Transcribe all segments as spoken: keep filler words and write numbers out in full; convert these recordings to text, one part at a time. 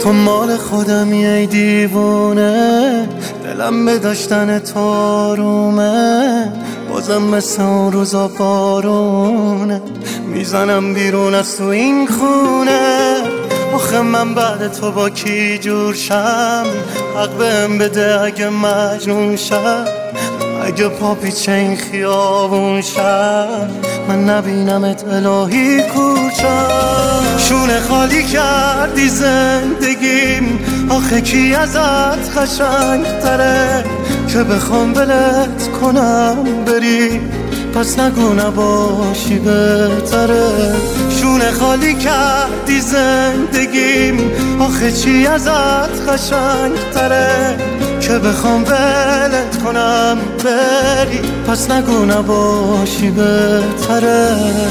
تو مال خودمی ای دیوونه، دلم به داشتن تو آرومه. بازم مثل اون روزا بارونه، میزنم بیرون از تو این خونه. آخه من بعد تو با کی جور شم؟ حق بهم بده اگه مجنون شم، اگه پا پیچه این خیابون شم، من نبینمت الهی کورشم. شونه خالی کردی زندگیم، آخه کی ازت قشنگ تره که بخوام ولت کنم بری؟ پس نگو نباشی بهتره. شونه خالی کردی زندگیم، آخه چی ازت قشنگ تره که بخوام ولت کنم بری؟ پس نگو نباشی بهتره.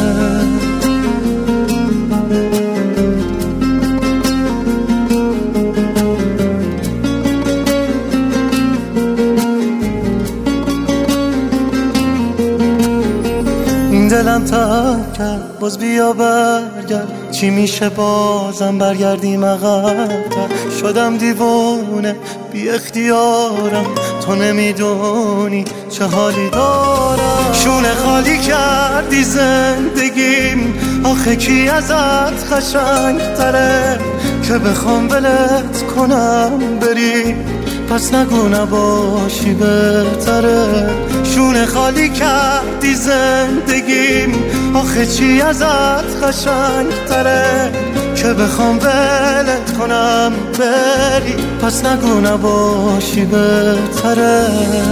دلم تب کرد باز بیا برگرد، چی میشه بازم برگردیم عقب‌تر؟ شدم دیوونه بی اختیارم، تو نمیدونی چه حالی دارم. شونه خالی کردی زندگیم، آخه کی ازت قشنگ تره که بخوام ولت کنم بری؟ پس نگو نباشی بهتره. شونه خالی کردی زندگیم، آخه چی ازت قشنگ تره که بخوام ولت کنم بری؟ پس نگو نباشی بهتره.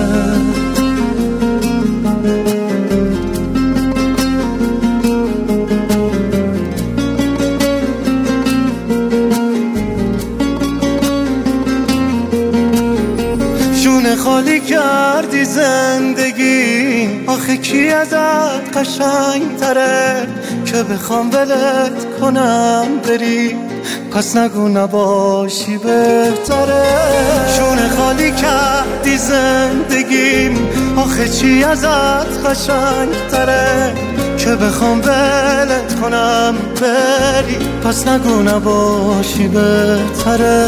شونه خالی کردی زندگی، آخه کی ازت قشنگ تره که بخوام ولت کنم بری؟ پس نگو نباشی بهتره. شونه خالی کردی زندگیم، آخه چی ازت قشنگ تره که بخوام ولت کنم بری؟ پس نگو نباشی بهتره.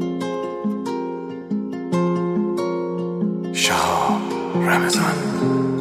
شهاب رمضان.